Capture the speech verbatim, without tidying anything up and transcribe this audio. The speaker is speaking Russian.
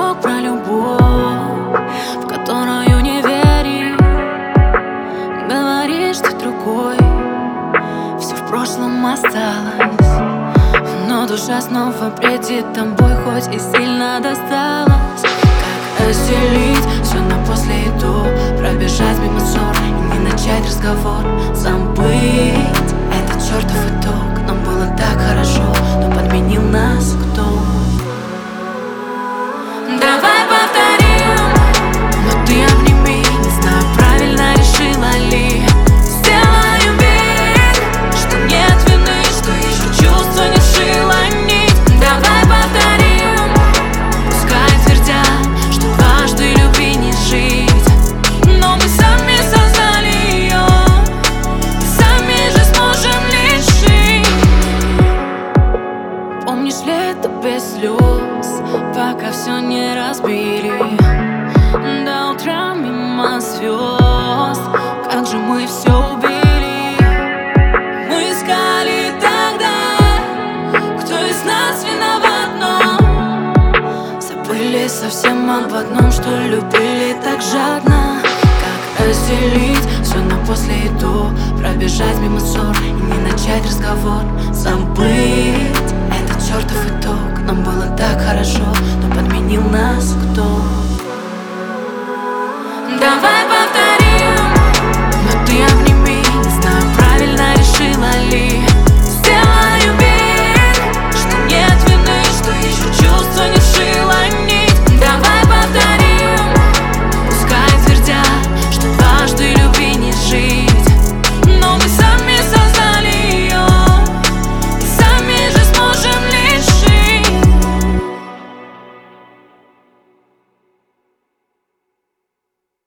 стишок про любовь, в которую не веришь. Говоришь, ты другой, все в прошлом осталось, но душа снова бредит тобой, хоть и сильно досталось. Как разделить все на после и до, пробежать мимо ссор и не начать разговор, забыть этот чертов итог. Нам было так хорошо, но подменил нас кто? Давай повторим, но ты обними, не знаю, правильно решила ли. Сделаю вид, что нет вины, что еще чувства не сшила нить. Давай повторим, пускай твердят, что дважды любви не жить, но мы сами создали ее, и сами же сможем лишить. Помнишь лето без слез, пока все не разбили, до утра мимо звезд, как же мы все убили. Мы искали тогда, кто из нас виноват, но забыли совсем об одном, что любили так жадно. Как разделить все на после и до, пробежать мимо ссор и не начать разговор, забыть этот чертов итог. Нам было так хорошо, но подменил нас кто? Давай